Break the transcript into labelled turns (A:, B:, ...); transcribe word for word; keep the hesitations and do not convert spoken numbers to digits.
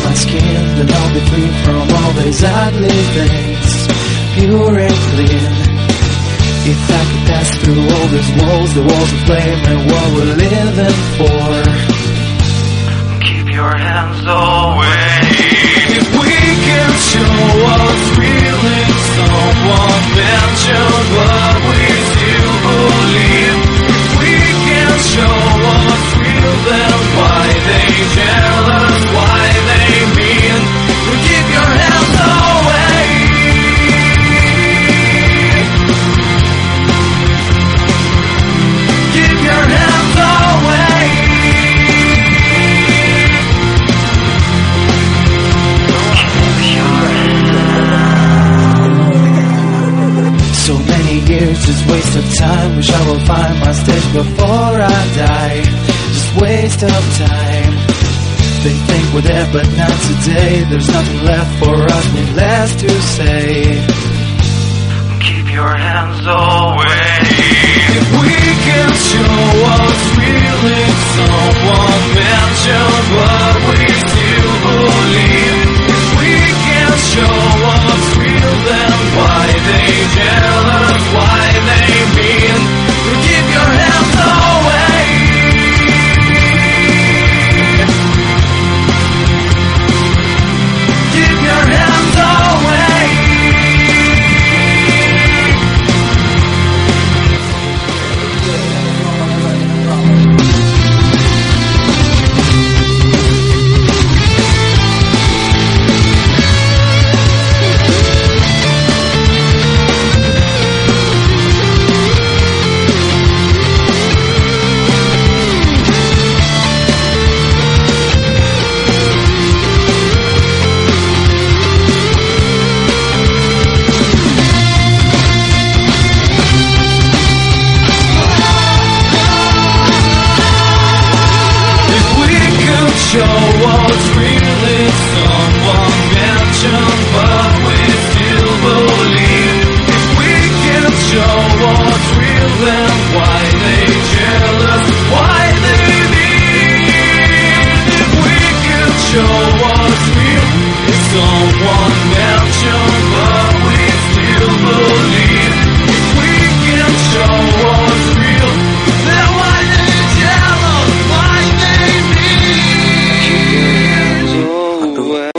A: my skin, then I'll be free from all these ugly things, pure and clean. If I could pass through all these walls, the walls of flame and what we're living for, keep your hands away. If we can show us feelings, someone mentioned what we still believe. If we can show us real, then why they jealous, why they mean, well, keep your hands away. Keep your hands away. So many years, just waste of time. Wish I will find my stage before I die. Just waste of time. They think we're there, but not today. There's nothing left for us, needless to say. Keep your hands away.